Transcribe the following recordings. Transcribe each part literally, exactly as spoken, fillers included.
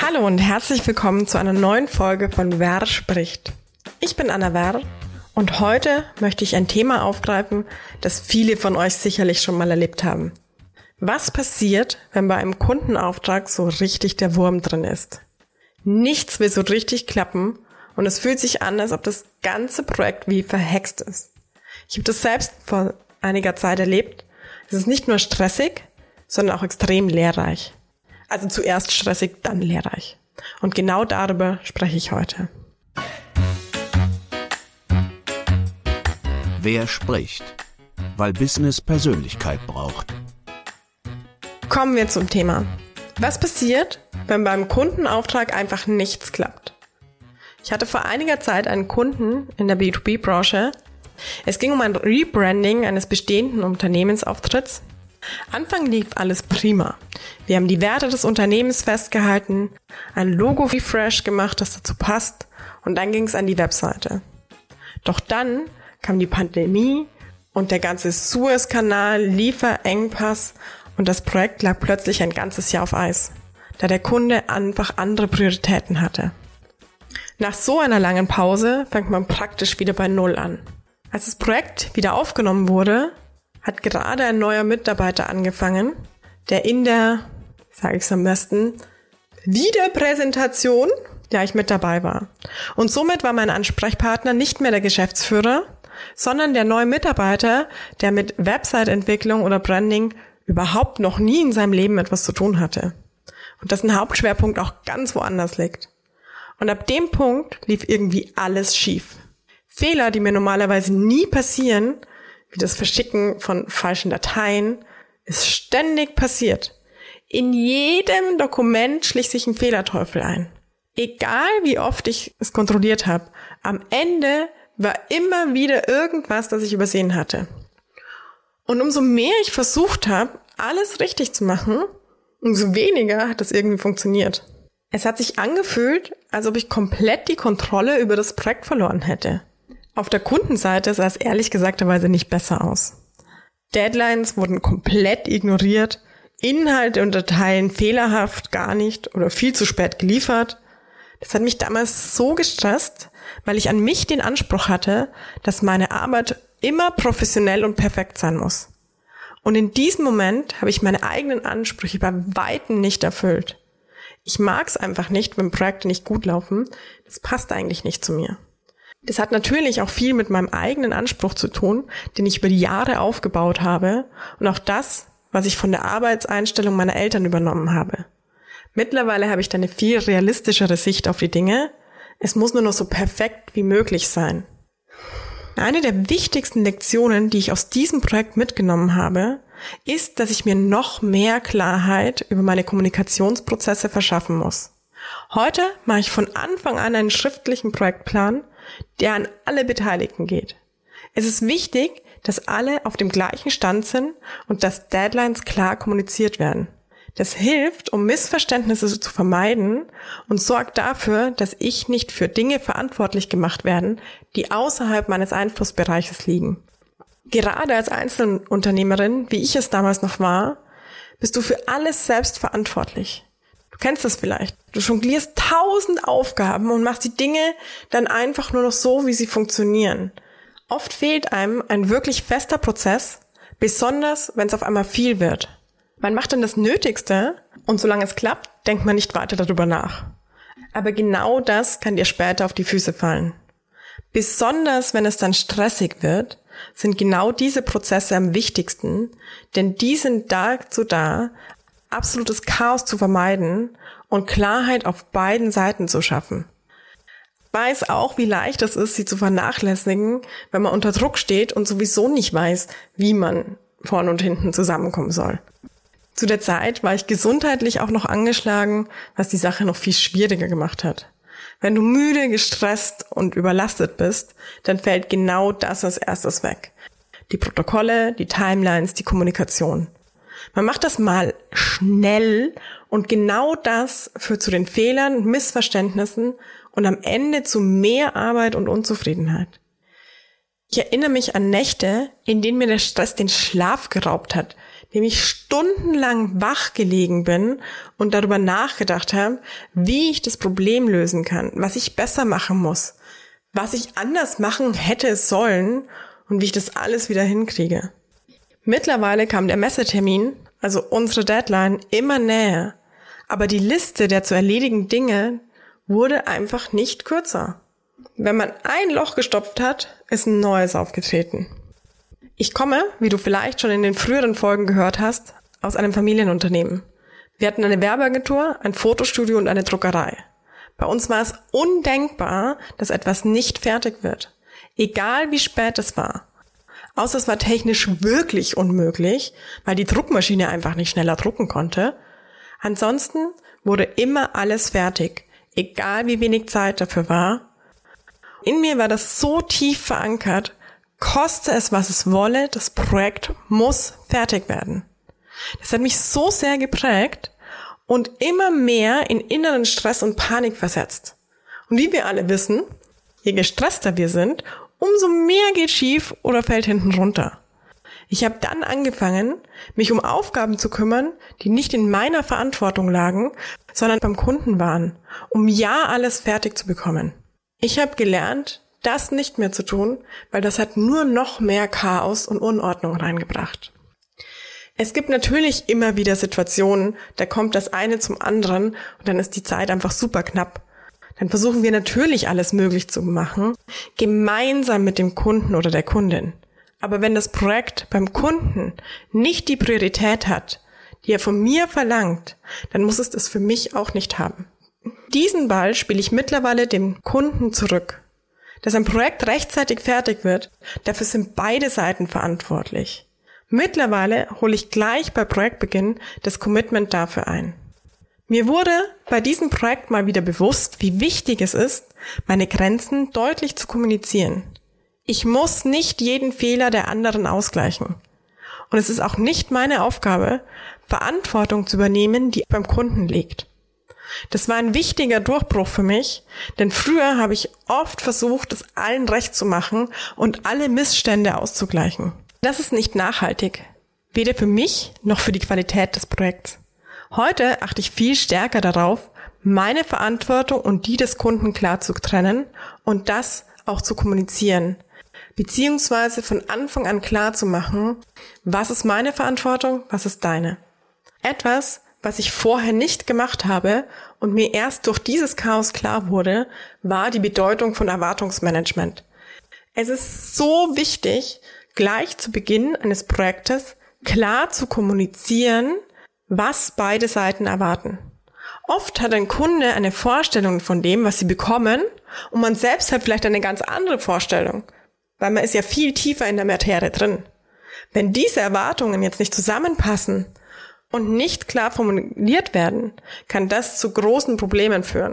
Hallo und herzlich willkommen zu einer neuen Folge von Wer spricht. Ich bin Anna Werr und heute möchte ich ein Thema aufgreifen, das viele von euch sicherlich schon mal erlebt haben. Was passiert, wenn bei einem Kundenauftrag so richtig der Wurm drin ist? Nichts will so richtig klappen und es fühlt sich an, als ob das ganze Projekt wie verhext ist. Ich habe das selbst vor einiger Zeit erlebt. Es ist nicht nur stressig, sondern auch extrem lehrreich. Also zuerst stressig, dann lehrreich. Und genau darüber spreche ich heute. Wer spricht? Weil Business Persönlichkeit braucht. Kommen wir zum Thema. Was passiert, wenn beim Kundenauftrag einfach nichts klappt? Ich hatte vor einiger Zeit einen Kunden in der B zwei B-Branche. Es ging um ein Rebranding eines bestehenden Unternehmensauftritts. Anfang lief alles prima. Wir haben die Werte des Unternehmens festgehalten, ein Logo-Refresh gemacht, das dazu passt, und dann ging es an die Webseite. Doch dann kam die Pandemie und der ganze Suezkanal, Lieferengpass und das Projekt lag plötzlich ein ganzes Jahr auf Eis, da der Kunde einfach andere Prioritäten hatte. Nach so einer langen Pause fängt man praktisch wieder bei Null an. Als das Projekt wieder aufgenommen wurde, hat gerade ein neuer Mitarbeiter angefangen, der in der, sage ich es am besten, Wiederpräsentation gleich mit dabei war. Und somit war mein Ansprechpartner nicht mehr der Geschäftsführer, sondern der neue Mitarbeiter, der mit Website-Entwicklung oder Branding überhaupt noch nie in seinem Leben etwas zu tun hatte. Und dass ein Hauptschwerpunkt auch ganz woanders liegt. Und ab dem Punkt lief irgendwie alles schief. Fehler, die mir normalerweise nie passieren, wie das Verschicken von falschen Dateien, ist ständig passiert. In jedem Dokument schlich sich ein Fehlerteufel ein. Egal wie oft ich es kontrolliert habe, am Ende war immer wieder irgendwas, das ich übersehen hatte. Und umso mehr ich versucht habe, alles richtig zu machen, umso weniger hat das irgendwie funktioniert. Es hat sich angefühlt, als ob ich komplett die Kontrolle über das Projekt verloren hätte. Auf der Kundenseite sah es ehrlich gesagterweise nicht besser aus. Deadlines wurden komplett ignoriert, Inhalte und Dateien fehlerhaft, gar nicht oder viel zu spät geliefert. Das hat mich damals so gestresst, weil ich an mich den Anspruch hatte, dass meine Arbeit immer professionell und perfekt sein muss. Und in diesem Moment habe ich meine eigenen Ansprüche bei Weitem nicht erfüllt. Ich mag es einfach nicht, wenn Projekte nicht gut laufen. Das passt eigentlich nicht zu mir. Das hat natürlich auch viel mit meinem eigenen Anspruch zu tun, den ich über die Jahre aufgebaut habe und auch das, was ich von der Arbeitseinstellung meiner Eltern übernommen habe. Mittlerweile habe ich da eine viel realistischere Sicht auf die Dinge. Es muss nur noch so perfekt wie möglich sein. Eine der wichtigsten Lektionen, die ich aus diesem Projekt mitgenommen habe, ist, dass ich mir noch mehr Klarheit über meine Kommunikationsprozesse verschaffen muss. Heute mache ich von Anfang an einen schriftlichen Projektplan, der an alle Beteiligten geht. Es ist wichtig, dass alle auf dem gleichen Stand sind und dass Deadlines klar kommuniziert werden. Das hilft, um Missverständnisse zu vermeiden und sorgt dafür, dass ich nicht für Dinge verantwortlich gemacht werde, die außerhalb meines Einflussbereiches liegen. Gerade als Einzelunternehmerin, wie ich es damals noch war, bist du für alles selbst verantwortlich. Du kennst das vielleicht. Du jonglierst tausend Aufgaben und machst die Dinge dann einfach nur noch so, wie sie funktionieren. Oft fehlt einem ein wirklich fester Prozess, besonders wenn es auf einmal viel wird. Man macht dann das Nötigste und solange es klappt, denkt man nicht weiter darüber nach. Aber genau das kann dir später auf die Füße fallen. Besonders wenn es dann stressig wird, sind genau diese Prozesse am wichtigsten, denn die sind dazu da, absolutes Chaos zu vermeiden und Klarheit auf beiden Seiten zu schaffen. Ich weiß auch, wie leicht es ist, sie zu vernachlässigen, wenn man unter Druck steht und sowieso nicht weiß, wie man vorne und hinten zusammenkommen soll. Zu der Zeit war ich gesundheitlich auch noch angeschlagen, was die Sache noch viel schwieriger gemacht hat. Wenn du müde, gestresst und überlastet bist, dann fällt genau das als erstes weg. Die Protokolle, die Timelines, die Kommunikation. Man macht das mal schnell und genau das führt zu den Fehlern und Missverständnissen und am Ende zu mehr Arbeit und Unzufriedenheit. Ich erinnere mich an Nächte, in denen mir der Stress den Schlaf geraubt hat, dem ich stundenlang wach gelegen bin und darüber nachgedacht habe, wie ich das Problem lösen kann, was ich besser machen muss, was ich anders machen hätte sollen und wie ich das alles wieder hinkriege. Mittlerweile kam der Messetermin, also unsere Deadline, immer näher, aber die Liste der zu erledigen Dinge wurde einfach nicht kürzer. Wenn man ein Loch gestopft hat, ist ein neues aufgetreten. Ich komme, wie du vielleicht schon in den früheren Folgen gehört hast, aus einem Familienunternehmen. Wir hatten eine Werbeagentur, ein Fotostudio und eine Druckerei. Bei uns war es undenkbar, dass etwas nicht fertig wird. Egal wie spät es war. Außer es war technisch wirklich unmöglich, weil die Druckmaschine einfach nicht schneller drucken konnte. Ansonsten wurde immer alles fertig, egal wie wenig Zeit dafür war. In mir war das so tief verankert, koste es, was es wolle, das Projekt muss fertig werden. Das hat mich so sehr geprägt und immer mehr in inneren Stress und Panik versetzt. Und wie wir alle wissen, je gestresster wir sind, umso mehr geht schief oder fällt hinten runter. Ich habe dann angefangen, mich um Aufgaben zu kümmern, die nicht in meiner Verantwortung lagen, sondern beim Kunden waren, um ja alles fertig zu bekommen. Ich habe gelernt, das nicht mehr zu tun, weil das hat nur noch mehr Chaos und Unordnung reingebracht. Es gibt natürlich immer wieder Situationen, da kommt das eine zum anderen und dann ist die Zeit einfach super knapp. Dann versuchen wir natürlich alles möglich zu machen, gemeinsam mit dem Kunden oder der Kundin. Aber wenn das Projekt beim Kunden nicht die Priorität hat, die er von mir verlangt, dann muss es das für mich auch nicht haben. Diesen Ball spiele ich mittlerweile dem Kunden zurück. Dass ein Projekt rechtzeitig fertig wird, dafür sind beide Seiten verantwortlich. Mittlerweile hole ich gleich bei Projektbeginn das Commitment dafür ein. Mir wurde bei diesem Projekt mal wieder bewusst, wie wichtig es ist, meine Grenzen deutlich zu kommunizieren. Ich muss nicht jeden Fehler der anderen ausgleichen. Und es ist auch nicht meine Aufgabe, Verantwortung zu übernehmen, die beim Kunden liegt. Das war ein wichtiger Durchbruch für mich, denn früher habe ich oft versucht, es allen recht zu machen und alle Missstände auszugleichen. Das ist nicht nachhaltig, weder für mich noch für die Qualität des Projekts. Heute achte ich viel stärker darauf, meine Verantwortung und die des Kunden klar zu trennen und das auch zu kommunizieren, beziehungsweise von Anfang an klar zu machen, was ist meine Verantwortung, was ist deine. Etwas, was ich vorher nicht gemacht habe und mir erst durch dieses Chaos klar wurde, war die Bedeutung von Erwartungsmanagement. Es ist so wichtig, gleich zu Beginn eines Projektes klar zu kommunizieren, was beide Seiten erwarten. Oft hat ein Kunde eine Vorstellung von dem, was sie bekommen, und man selbst hat vielleicht eine ganz andere Vorstellung, weil man ist ja viel tiefer in der Materie drin. Wenn diese Erwartungen jetzt nicht zusammenpassen und nicht klar formuliert werden, kann das zu großen Problemen führen.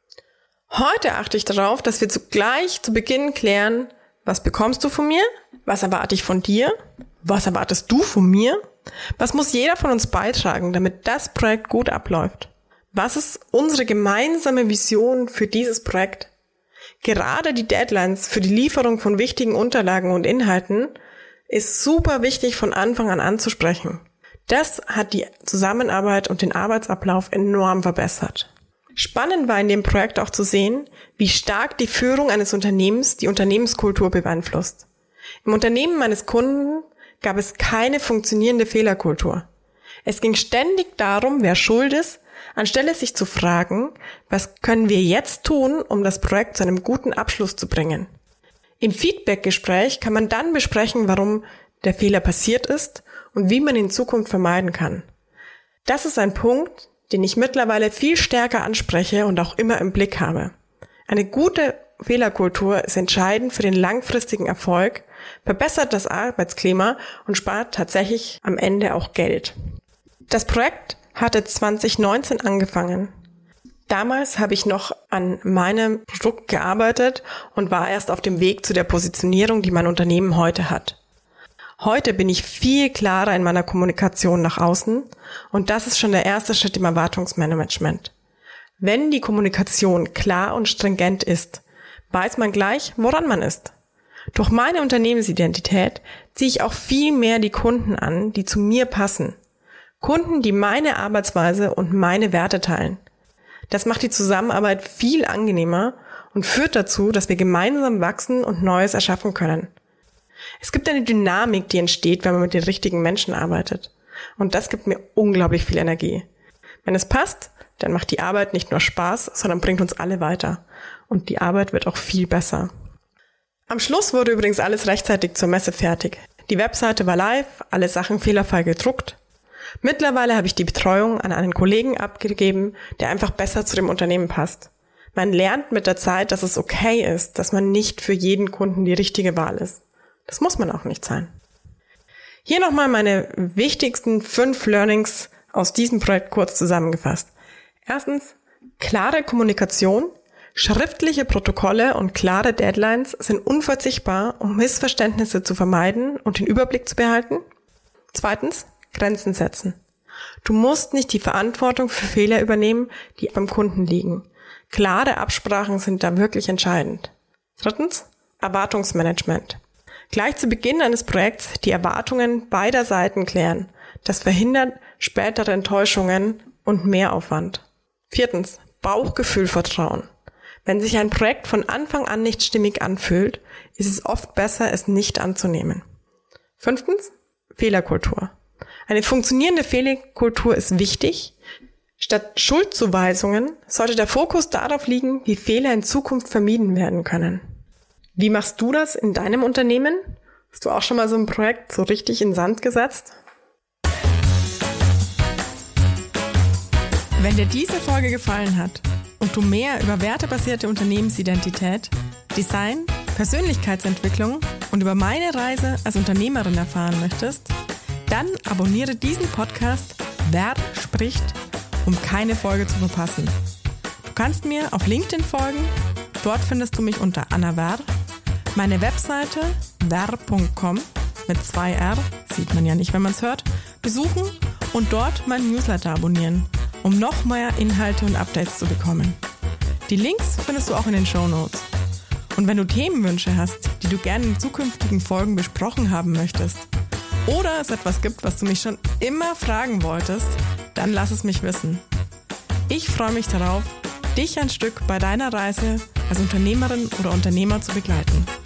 Heute achte ich darauf, dass wir zugleich zu Beginn klären, was bekommst du von mir, was erwarte ich von dir, was erwartest du von mir, was muss jeder von uns beitragen, damit das Projekt gut abläuft. Was ist unsere gemeinsame Vision für dieses Projekt? Gerade die Deadlines für die Lieferung von wichtigen Unterlagen und Inhalten ist super wichtig von Anfang an anzusprechen. Das hat die Zusammenarbeit und den Arbeitsablauf enorm verbessert. Spannend war in dem Projekt auch zu sehen, wie stark die Führung eines Unternehmens die Unternehmenskultur beeinflusst. Im Unternehmen meines Kunden gab es keine funktionierende Fehlerkultur. Es ging ständig darum, wer schuld ist, anstelle sich zu fragen, was können wir jetzt tun, um das Projekt zu einem guten Abschluss zu bringen. Im Feedback-Gespräch kann man dann besprechen, warum der Fehler passiert ist und wie man ihn in Zukunft vermeiden kann. Das ist ein Punkt, den ich mittlerweile viel stärker anspreche und auch immer im Blick habe. Eine gute Fehlerkultur ist entscheidend für den langfristigen Erfolg, verbessert das Arbeitsklima und spart tatsächlich am Ende auch Geld. Das Projekt hatte zwanzig neunzehn angefangen. Damals habe ich noch an meinem Produkt gearbeitet und war erst auf dem Weg zu der Positionierung, die mein Unternehmen heute hat. Heute bin ich viel klarer in meiner Kommunikation nach außen und das ist schon der erste Schritt im Erwartungsmanagement. Wenn die Kommunikation klar und stringent ist, weiß man gleich, woran man ist. Durch meine Unternehmensidentität ziehe ich auch viel mehr die Kunden an, die zu mir passen. Kunden, die meine Arbeitsweise und meine Werte teilen. Das macht die Zusammenarbeit viel angenehmer und führt dazu, dass wir gemeinsam wachsen und Neues erschaffen können. Es gibt eine Dynamik, die entsteht, wenn man mit den richtigen Menschen arbeitet. Und das gibt mir unglaublich viel Energie. Wenn es passt, dann macht die Arbeit nicht nur Spaß, sondern bringt uns alle weiter. Und die Arbeit wird auch viel besser. Am Schluss wurde übrigens alles rechtzeitig zur Messe fertig. Die Webseite war live, alle Sachen fehlerfrei gedruckt. Mittlerweile habe ich die Betreuung an einen Kollegen abgegeben, der einfach besser zu dem Unternehmen passt. Man lernt mit der Zeit, dass es okay ist, dass man nicht für jeden Kunden die richtige Wahl ist. Das muss man auch nicht sein. Hier nochmal meine wichtigsten fünf Learnings aus diesem Projekt kurz zusammengefasst. Erstens, klare Kommunikation, schriftliche Protokolle und klare Deadlines sind unverzichtbar, um Missverständnisse zu vermeiden und den Überblick zu behalten. Zweitens, Grenzen setzen. Du musst nicht die Verantwortung für Fehler übernehmen, die beim Kunden liegen. Klare Absprachen sind da wirklich entscheidend. Drittens, Erwartungsmanagement. Gleich zu Beginn eines Projekts die Erwartungen beider Seiten klären. Das verhindert spätere Enttäuschungen und Mehraufwand. Viertens, Bauchgefühlvertrauen. Wenn sich ein Projekt von Anfang an nicht stimmig anfühlt, ist es oft besser, es nicht anzunehmen. Fünftens, Fehlerkultur. Eine funktionierende Fehlerkultur ist wichtig. Statt Schuldzuweisungen sollte der Fokus darauf liegen, wie Fehler in Zukunft vermieden werden können. Wie machst du das in deinem Unternehmen? Hast du auch schon mal so ein Projekt so richtig in den Sand gesetzt? Wenn dir diese Folge gefallen hat und du mehr über wertebasierte Unternehmensidentität, Design, Persönlichkeitsentwicklung und über meine Reise als Unternehmerin erfahren möchtest, dann abonniere diesen Podcast Wer spricht, um keine Folge zu verpassen. Du kannst mir auf LinkedIn folgen, dort findest du mich unter Anna Wer, meine Webseite wer punkt com mit zwei R, sieht man ja nicht, wenn man es hört, besuchen und dort meinen Newsletter abonnieren, um noch mehr Inhalte und Updates zu bekommen. Die Links findest du auch in den Shownotes. Und wenn du Themenwünsche hast, die du gerne in zukünftigen Folgen besprochen haben möchtest, oder es etwas gibt, was du mich schon immer fragen wolltest, dann lass es mich wissen. Ich freue mich darauf, dich ein Stück bei deiner Reise als Unternehmerin oder Unternehmer zu begleiten.